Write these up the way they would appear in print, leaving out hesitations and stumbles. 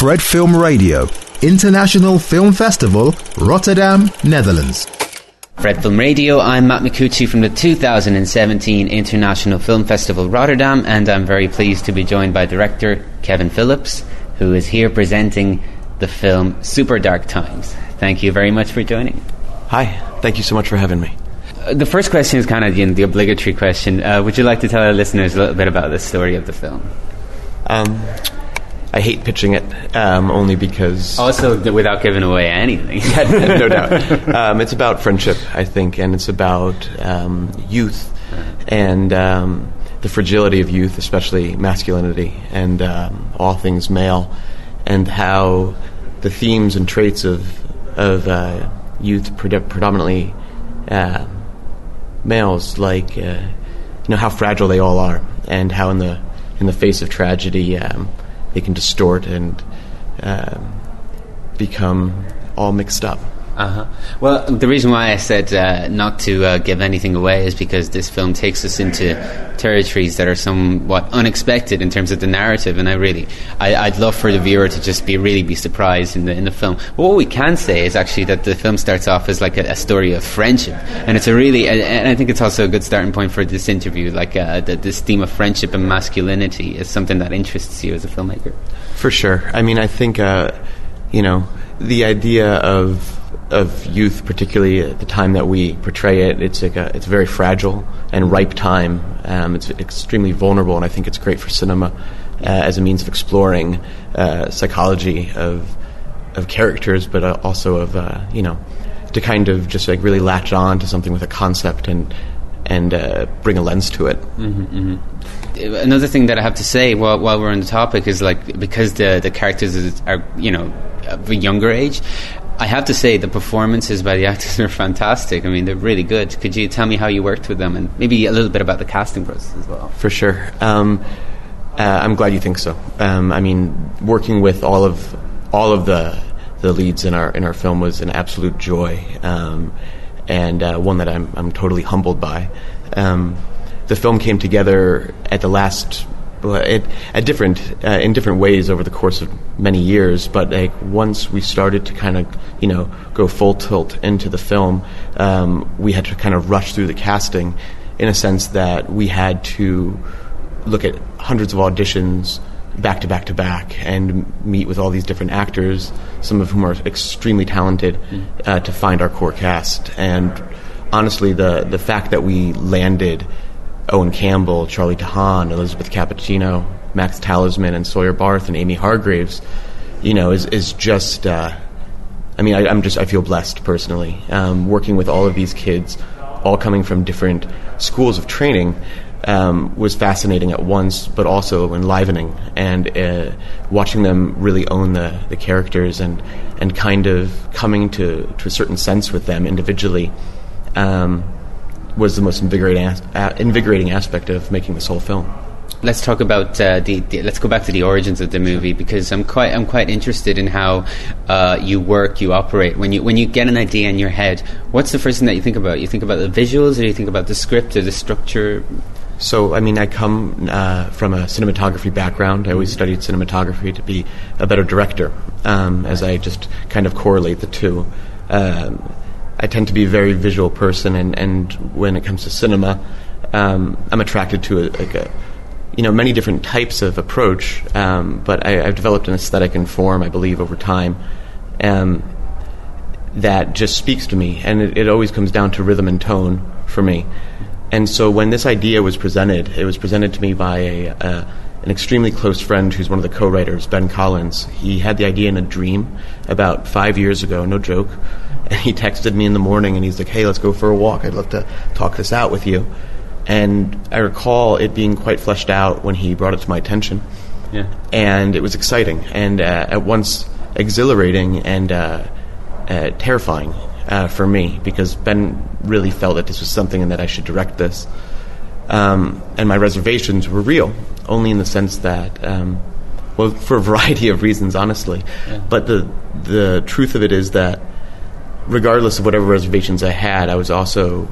Fred Film Radio, International Film Festival, Rotterdam, Netherlands. Fred Film Radio, I'm Matt Micucci from the 2017 International Film Festival Rotterdam, and I'm very pleased to be joined by director Kevin Phillips, who is here presenting the film Super Dark Times. Thank you very much for joining. Hi, thank you so much for having me. The first question is kind of the obligatory question. Would you like to tell our listeners a little bit about the story of the film? I hate pitching it, only because... Also, without giving away anything. No doubt. It's about friendship, I think, and it's about youth and the fragility of youth, especially masculinity and all things male, and how the themes and traits of youth, predominantly males, like how fragile they all are, and how in the face of tragedy they can distort and become all mixed up. Well, the reason why I said not to give anything away is because this film takes us into territories that are somewhat unexpected in terms of the narrative, and I'd love for the viewer to just be surprised in the film. But what we can say is actually that the film starts off as like a story of friendship, and it's and I think it's also a good starting point for this interview. Like this theme of friendship and masculinity is something that interests you as a filmmaker. For sure. I mean, I think the idea of youth, particularly at the time that we portray it, it's a very fragile and ripe time. It's extremely vulnerable, and I think it's great for cinema as a means of exploring psychology of characters, but also of to kind of just like really latch on to something with a concept and bring a lens to it. Mm-hmm. Another thing that I have to say while we're on the topic is like, because the characters are of a younger age, I have to say the performances by the actors are fantastic. I mean, they're really good. Could you tell me how you worked with them, and maybe a little bit about the casting process as well? For sure. I'm glad you think so. I mean, working with all of the leads in our film was an absolute joy, and one that I'm totally humbled by. The film came together at the last. In different ways over the course of many years, but like once we started to kind of go full tilt into the film, we had to kind of rush through the casting, in a sense that we had to look at hundreds of auditions back to back to back and meet with all these different actors, some of whom are extremely talented, to find our core cast. And honestly, the fact that we landed Owen Campbell, Charlie Tahan, Elizabeth Cappuccino, Max Talisman, and Sawyer Barth, and Amy Hargraves, is just. I feel blessed personally, working with all of these kids, all coming from different schools of training, was fascinating at once, but also enlivening, and watching them really own the characters and kind of coming to a certain sense with them individually. Was the most invigorating aspect of making this whole film. Let's talk about let's go back to the origins of the movie, because I'm quite interested in how you operate. When you get an idea in your head, what's the first thing that you think about? You think about the visuals, or you think about the script or the structure? So, I mean, I come from a cinematography background. I always studied cinematography to be a better director, as I just kind of correlate the two. I tend to be a very visual person, and when it comes to cinema, I'm attracted to many different types of approach, but I've developed an aesthetic and form, I believe, over time, that just speaks to me, and it always comes down to rhythm and tone for me. And so when this idea was presented, it was presented to me by an extremely close friend who's one of the co-writers, Ben Collins. He had the idea in a dream about 5 years ago, no joke. And he texted me in the morning, and he's like, "Hey, let's go for a walk. I'd love to talk this out with you." And I recall it being quite fleshed out when he brought it to my attention. Yeah. And it was exciting and at once exhilarating and terrifying for me, because Ben really felt that this was something and that I should direct this. And my reservations were real, only in the sense that, for a variety of reasons, honestly. Yeah. But the truth of it is that regardless of whatever reservations I had, I was also,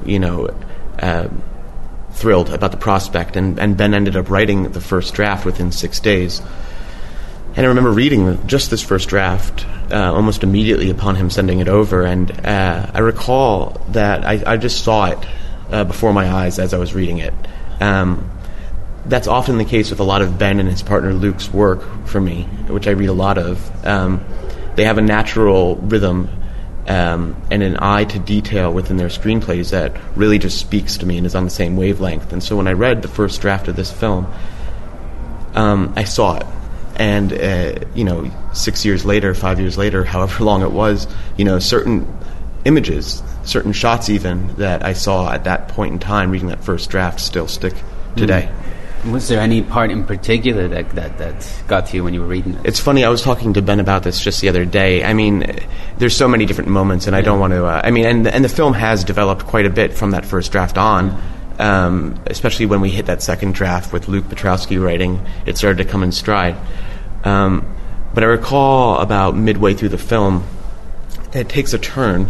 thrilled about the prospect. And Ben ended up writing the first draft within 6 days. And I remember reading just this first draft almost immediately upon him sending it over, and I recall that I just saw it before my eyes as I was reading it. That's often the case with a lot of Ben and his partner Luke's work for me, which I read a lot of. They have a natural rhythm and an eye to detail within their screenplays that really just speaks to me and is on the same wavelength. And so when I read the first draft of this film, I saw it. And, 6 years later, 5 years later, however long it was, certain images, certain shots even, that I saw at that point in time reading that first draft still stick today. Was there any part in particular that got to you when you were reading it? It's funny, I was talking to Ben about this just the other day. I mean, there's so many different moments, and I don't want to... and the film has developed quite a bit from that first draft on, especially when we hit that second draft with Luke Petrowski writing. It started to come in stride. But I recall about midway through the film, it takes a turn,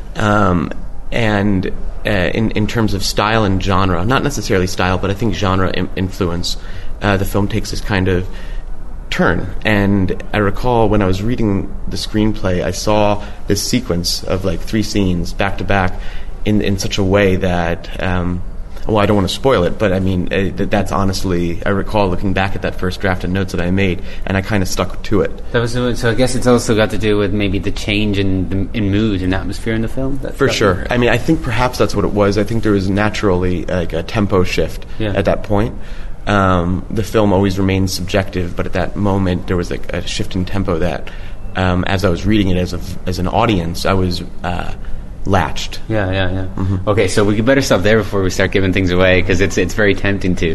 and in terms of style and genre, not necessarily style, but I think genre influence, the film takes this kind of turn. And I recall when I was reading the screenplay, I saw this sequence of like 3 scenes back to back in such a way that, I don't want to spoil it, but I mean, that's honestly, I recall looking back at that first draft and notes that I made, and I kind of stuck to it. So I guess it's also got to do with maybe the change in mood and atmosphere in the film? For sure. I mean, I think perhaps that's what it was. I think there was naturally like a tempo shift at that point. The film always remains subjective, but at that moment there was like a shift in tempo that, as I was reading it as an audience, I was... latched. Yeah. Mm-hmm. Okay, so we better stop there before we start giving things away, because it's very tempting to.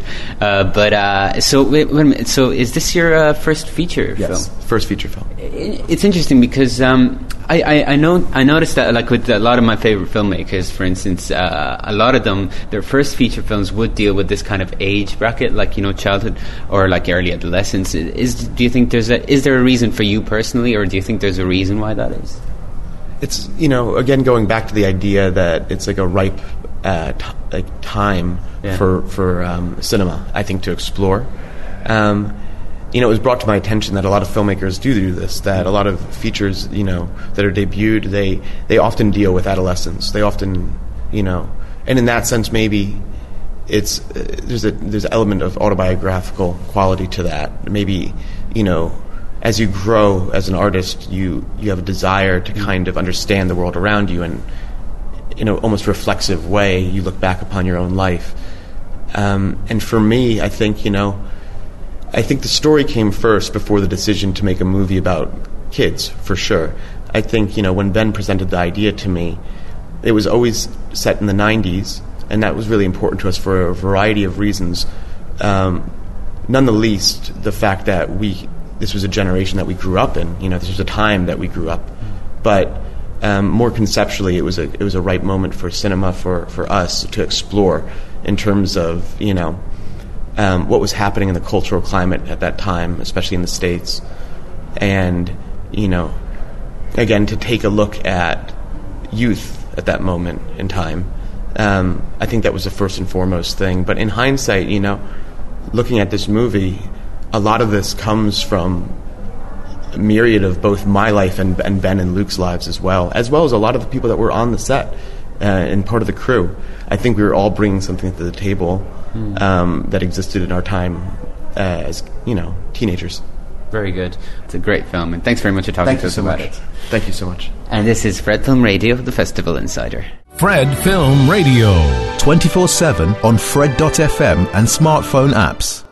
So wait a minute. So is this your first feature film? Yes, first feature film. It's interesting because I noticed that, like with a lot of my favorite filmmakers, for instance, a lot of them, their first feature films would deal with this kind of age bracket, like childhood or like early adolescence. Do you think is there a reason for you personally, or do you think there's a reason why that is? It's, again, going back to the idea that it's like a ripe time for cinema, I think, to explore. It was brought to my attention that a lot of filmmakers do this, that a lot of features, that are debuted, they often deal with adolescence. They often, and in that sense, maybe it's there's an element of autobiographical quality to that. Maybe, as you grow as an artist, you have a desire to kind of understand the world around you, and in an almost reflexive way, you look back upon your own life. And for me, I think the story came first before the decision to make a movie about kids, for sure. I think, when Ben presented the idea to me, it was always set in the 90s, and that was really important to us for a variety of reasons. None the least, the fact that this was a generation that we grew up in. This was a time that we grew up. But more conceptually, it was a right moment for cinema for us to explore in terms of what was happening in the cultural climate at that time, especially in the States, and again, to take a look at youth at that moment in time. I think that was the first and foremost thing. But in hindsight, looking at this movie, a lot of this comes from a myriad of both my life and Ben and Luke's lives as well as a lot of the people that were on the set and part of the crew. I think we were all bringing something to the table that existed in our time as teenagers. Very good. It's a great film, and thanks very much for talking to us about it. Thank you so much. And this is Fred Film Radio, the Festival Insider. Fred Film Radio. 24/7 on Fred.fm and smartphone apps.